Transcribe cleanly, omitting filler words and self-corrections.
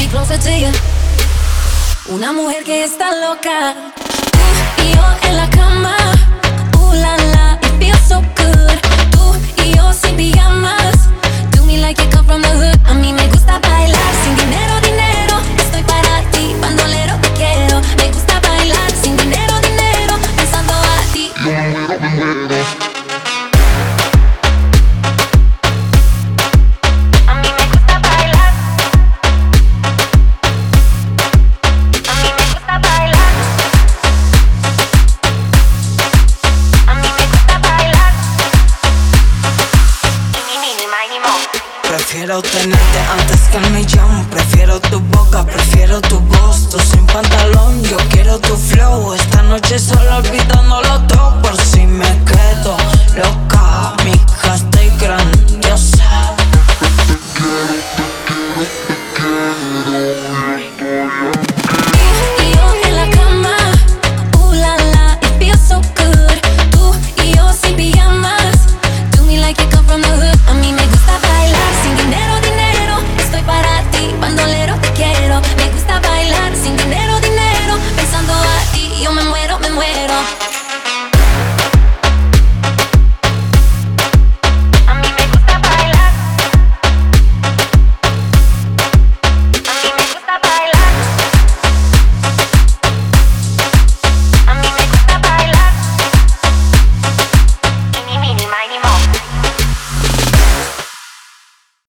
closer to you. Una mujer que está loca. Tú y yo en la cama. La la, it feels so good. Tú y yo sin pijamas. Do me like you come from the hood. A mí me gusta bailar sin dinero, dinero. Estoy para ti, bandolero te quiero. Me gusta bailar sin dinero, dinero. Pensando a ti. Me muero. Prefiero tenerte antes que el millón. Prefiero tu boca, prefiero tu voz. Tú sin pantalón, yo quiero tu flow. Esta noche solo olvidándolo todo.